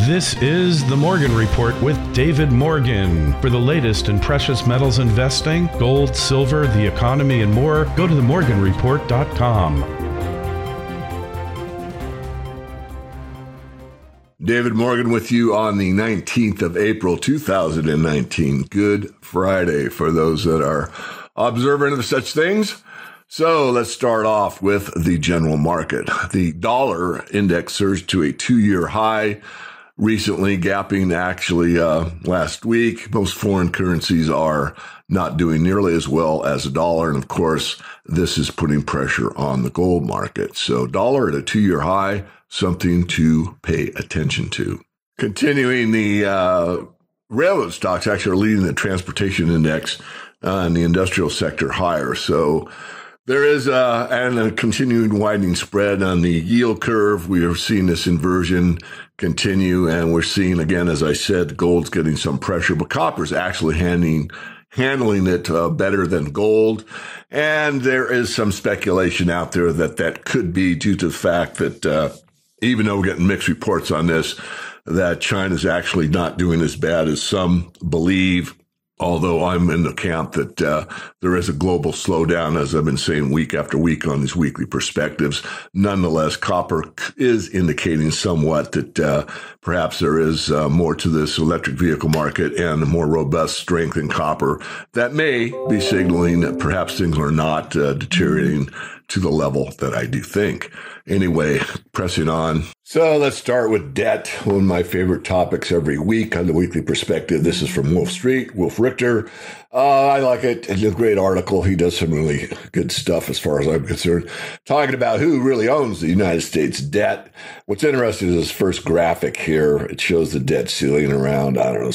This is The Morgan Report with David Morgan. For the latest in precious metals investing, gold, silver, the economy, and more, go to themorganreport.com. David Morgan with you on the 19th of April, 2019. Good Friday for those that are observant of such things. So let's start off with the general market. The dollar index surged to a 2-year high recently, gapping actually last week. Most foreign currencies are not doing nearly as well as the dollar. And of course, this is putting pressure on the gold market. So dollar at a 2-year high, something to pay attention to. Continuing, the railroad stocks actually are leading the transportation index and the industrial sector higher. So there is a continuing widening spread on the yield curve. We are seeing this inversion continue, and we're seeing, again, as I said, gold's getting some pressure, but copper's actually handling it better than gold. And there is some speculation out there that could be due to the fact that even though we're getting mixed reports on this, that China's actually not doing as bad as some believe. Although I'm in the camp that there is a global slowdown, as I've been saying week after week on these weekly perspectives. Nonetheless, copper is indicating somewhat that perhaps there is more to this electric vehicle market and a more robust strength in copper that may be signaling that perhaps things are not deteriorating to the level that I do think. Anyway, pressing on. So let's start with debt, one of my favorite topics every week on the weekly perspective. This is from Wolf Street, Wolf Richter. I like it. It's a great article. He does some really good stuff as far as I'm concerned, talking about who really owns the United States debt. What's interesting is this first graphic here. It shows the debt ceiling around,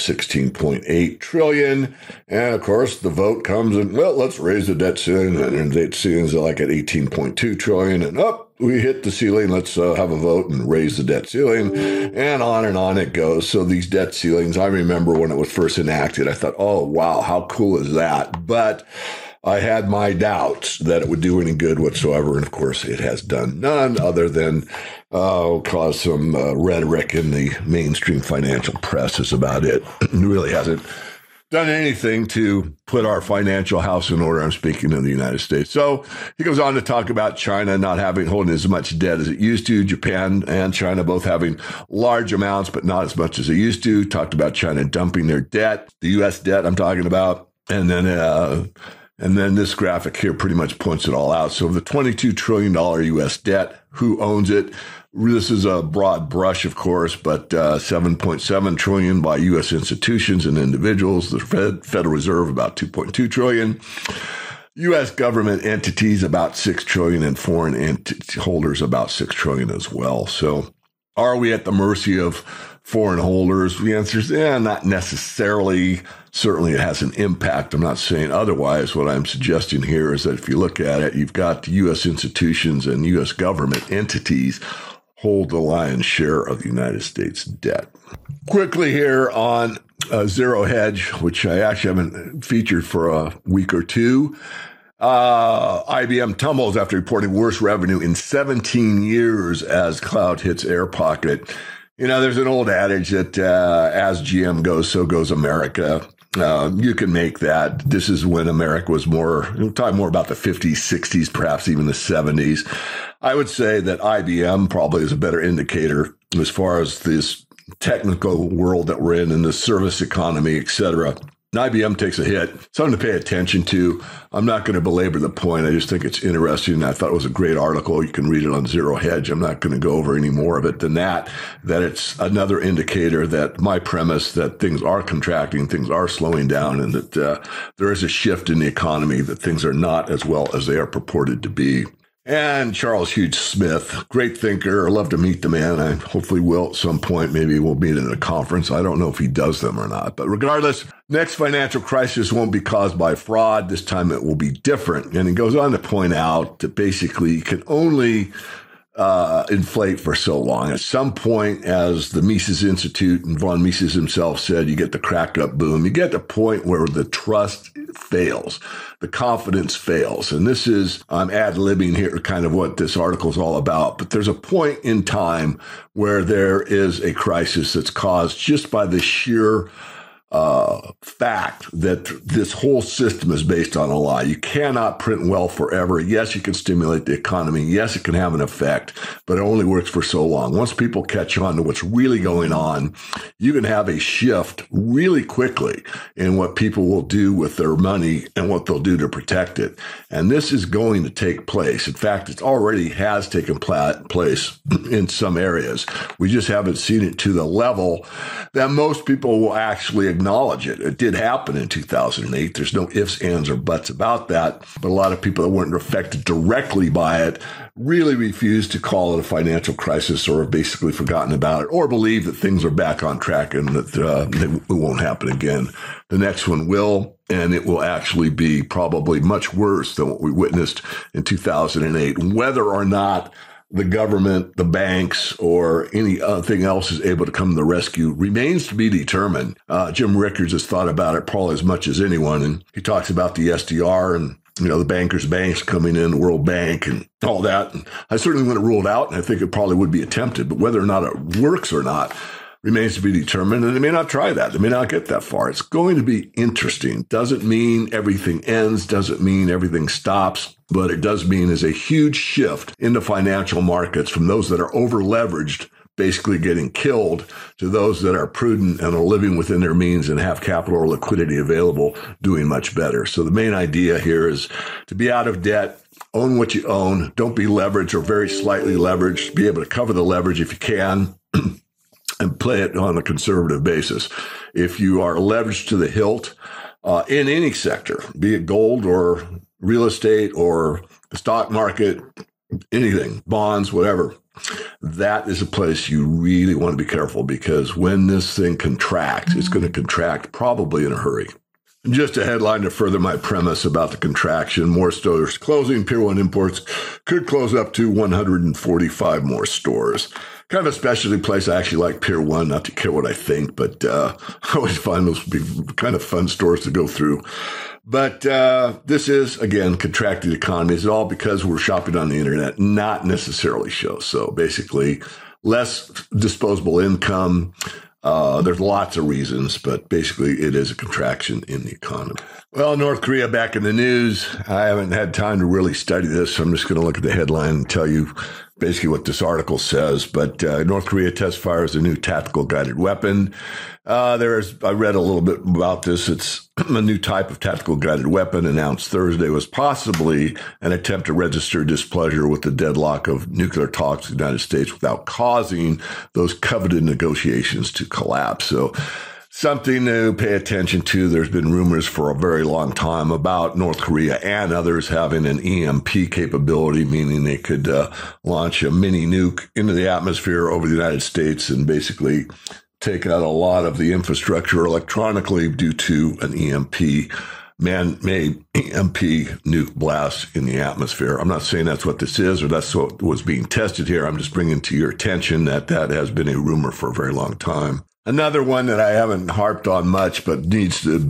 16.8 trillion. And of course, the vote comes and, well, let's raise the debt ceiling. And the debt ceilings are like at 18.2 trillion. And we hit the ceiling. Let's have a vote and raise the debt ceiling, and on it goes. So these debt ceilings, I remember when it was first enacted, I thought, oh, wow, how cool is that? But I had my doubts that it would do any good whatsoever. And of course, it has done none other than cause some rhetoric in the mainstream financial press is about it. It really hasn't done anything to put our financial house in order. I'm speaking of the United States. So he goes on to talk about China not holding as much debt as it used to. Japan and China both having large amounts, but not as much as they used to. Talked about China dumping their debt, the U.S. debt I'm talking about. And then this graphic here pretty much points it all out. So the $22 trillion U.S. debt, who owns it? This is a broad brush, of course, but $7.7 trillion by U.S. institutions and individuals. The Federal Reserve, about $2.2 trillion. U.S. government entities, about $6 trillion, and foreign holders, about $6 trillion as well. So are we at the mercy of foreign holders? The answer is, not necessarily. Certainly it has an impact. I'm not saying otherwise. What I'm suggesting here is that if you look at it, you've got U.S. institutions and U.S. government entities hold the lion's share of the United States debt. Quickly here on Zero Hedge, which I actually haven't featured for a week or two. IBM tumbles after reporting worst revenue in 17 years as cloud hits air pocket. There's an old adage that as GM goes, so goes America. You can make that. This is when America was we'll talk more about the 50s, 60s, perhaps even the 70s. I would say that IBM probably is a better indicator as far as this technical world that we're in the service economy, et cetera. IBM takes a hit, something to pay attention to. I'm not going to belabor the point. I just think it's interesting. I thought it was a great article. You can read it on Zero Hedge. I'm not going to go over any more of it than that it's another indicator that my premise that things are contracting, things are slowing down, and that there is a shift in the economy, that things are not as well as they are purported to be. And Charles Hugh Smith, great thinker. I'd love to meet the man. I hopefully will at some point. Maybe we'll meet at a conference. I don't know if he does them or not. But regardless, next financial crisis won't be caused by fraud. This time it will be different. And he goes on to point out that basically you can only inflate for so long. At some point, as the Mises Institute and von Mises himself said, you get the cracked up boom. You get the point where the trust fails, the confidence fails. And this is, I'm ad-libbing here kind of what this article is all about. But there's a point in time where there is a crisis that's caused just by the sheer fact that this whole system is based on a lie. You cannot print wealth forever. Yes, you can stimulate the economy. Yes, it can have an effect, but it only works for so long. Once people catch on to what's really going on, you can have a shift really quickly in what people will do with their money and what they'll do to protect it. And this is going to take place. In fact, it already has taken place in some areas. We just haven't seen it to the level that most people will actually acknowledge it. It did happen in 2008. There's no ifs, ands, or buts about that. But a lot of people that weren't affected directly by it really refused to call it a financial crisis or have basically forgotten about it or believe that things are back on track and that it won't happen again. The next one will, and it will actually be probably much worse than what we witnessed in 2008. Whether or not the government, the banks, or anything else is able to come to the rescue remains to be determined. Jim Rickards has thought about it probably as much as anyone, and he talks about the SDR and the bankers' banks coming in, the World Bank, and all that. And I certainly wouldn't rule it out, and I think it probably would be attempted, but whether or not it works or not remains to be determined, and they may not try that. They may not get that far. It's going to be interesting. Doesn't mean everything ends, doesn't mean everything stops, but it does mean there's a huge shift in the financial markets from those that are over-leveraged, basically getting killed, to those that are prudent and are living within their means and have capital or liquidity available, doing much better. So the main idea here is to be out of debt, own what you own, don't be leveraged or very slightly leveraged, be able to cover the leverage if you can, and play it on a conservative basis. If you are leveraged to the hilt in any sector, be it gold or real estate or the stock market, anything, bonds, whatever, that is a place you really want to be careful, because when this thing contracts, it's going to contract probably in a hurry. Just a headline to further my premise about the contraction. More stores closing. Pier 1 Imports could close up to 145 more stores. Kind of a specialty place. I actually like Pier 1, not to care what I think, but I always find those to be kind of fun stores to go through. But this is, again, contracted economy. It's all because we're shopping on the internet, not necessarily so basically, less disposable income. There's lots of reasons, but basically it is a contraction in the economy. Well, North Korea back in the news. I haven't had time to really study this, so I'm just going to look at the headline and tell you basically what this article says. But North Korea test fires a new tactical guided weapon. I read a little bit about this. It's a new type of tactical guided weapon announced Thursday was possibly an attempt to register displeasure with the deadlock of nuclear talks in the United States without causing those coveted negotiations to collapse. So something to pay attention to. There's been rumors for a very long time about North Korea and others having an EMP capability, meaning they could launch a mini nuke into the atmosphere over the United States and basically take out a lot of the infrastructure electronically due to an EMP, man-made EMP nuke blast in the atmosphere. I'm not saying that's what this is or that's what was being tested here. I'm just bringing to your attention that has been a rumor for a very long time. Another one that I haven't harped on much but needs to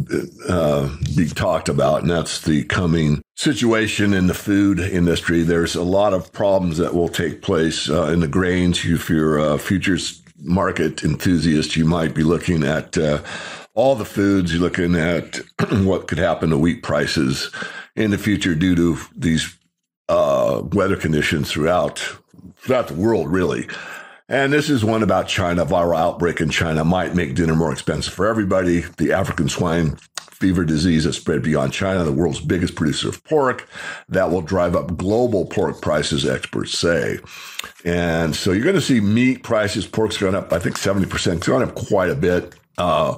be talked about, and that's the coming situation in the food industry. There's a lot of problems that will take place in the grains. If you're a futures market enthusiast, you might be looking at all the foods. You're looking at what could happen to wheat prices in the future due to these weather conditions throughout the world, really. And this is one about China. Viral outbreak in China might make dinner more expensive for everybody. The African swine fever disease has spread beyond China, the world's biggest producer of pork. That will drive up global pork prices, experts say. And so you're going to see meat prices. Pork's gone up, I think, 70%. It's gone up quite a bit.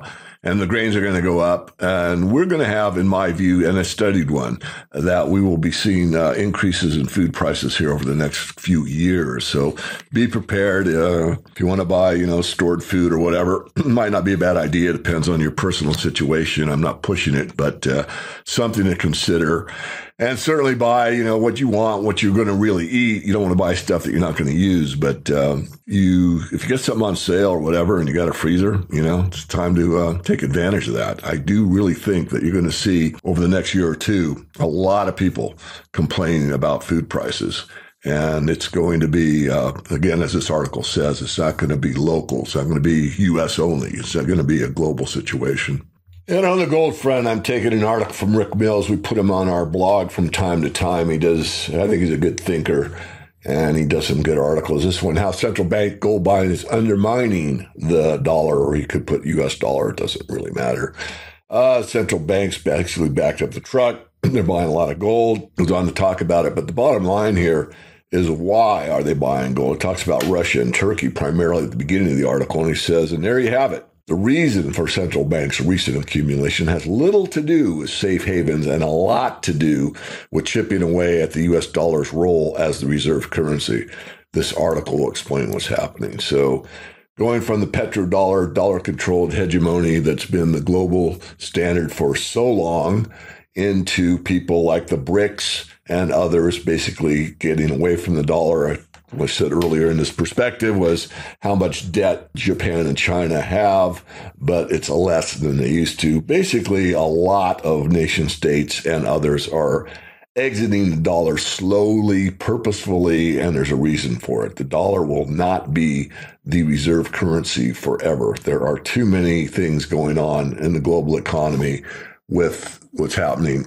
and the grains are going to go up. And we're going to have, in my view, and I studied one, that we will be seeing increases in food prices here over the next few years. So be prepared. If you want to buy, stored food or whatever, it might not be a bad idea. It depends on your personal situation. I'm not pushing it, but something to consider. And certainly buy, what you want, what you're going to really eat. You don't want to buy stuff that you're not going to use. But if you get something on sale or whatever and you got a freezer, it's time to take advantage of that. I do really think that you're going to see over the next year or two a lot of people complaining about food prices. And it's going to be, again, as this article says, it's not going to be local. It's not going to be U.S. only. It's not going to be a global situation. And on the gold front, I'm taking an article from Rick Mills. We put him on our blog from time to time. I think he's a good thinker, and he does some good articles. This one, how central bank gold buying is undermining the dollar, or he could put U.S. dollar. It doesn't really matter. Central banks basically backed up the truck. They're buying a lot of gold. He goes on to talk about it. But the bottom line here is, why are they buying gold? It talks about Russia and Turkey primarily at the beginning of the article, and he says, and there you have it. The reason for central banks' recent accumulation has little to do with safe havens and a lot to do with chipping away at the U.S. dollar's role as the reserve currency. This article will explain what's happening. So going from the petrodollar, dollar-controlled hegemony that's been the global standard for so long into people like the BRICS and others basically getting away from the dollar. What I said earlier in this perspective was how much debt Japan and China have, but it's less than they used to. Basically, a lot of nation states and others are exiting the dollar slowly, purposefully, and there's a reason for it. The dollar will not be the reserve currency forever. There are too many things going on in the global economy with what's happening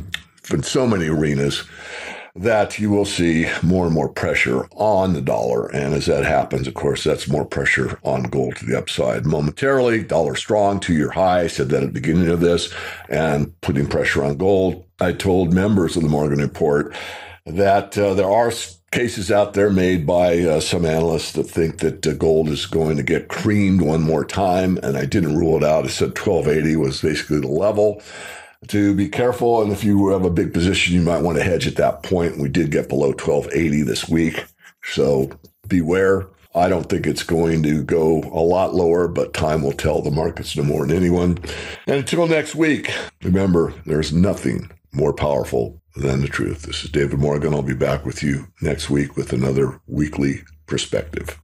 in so many arenas that you will see more and more pressure on the dollar. And as that happens, of course, that's more pressure on gold to the upside. Momentarily, dollar strong, 2-year high. I said that at the beginning of this, and putting pressure on gold. I told members of the Morgan Report that there are cases out there made by some analysts that think that gold is going to get creamed one more time. And I didn't rule it out. I said 1280 was basically the level to be careful. And if you have a big position, you might want to hedge at that point. We did get below 1280 this week. So beware. I don't think it's going to go a lot lower, but time will tell. The markets know more than anyone. And until next week, remember, there's nothing more powerful than the truth. This is David Morgan. I'll be back with you next week with another weekly perspective.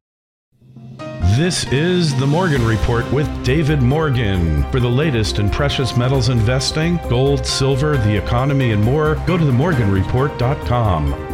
This is the Morgan Report with David Morgan. For the latest in precious metals investing, gold, silver, the economy, and more, go to themorganreport.com.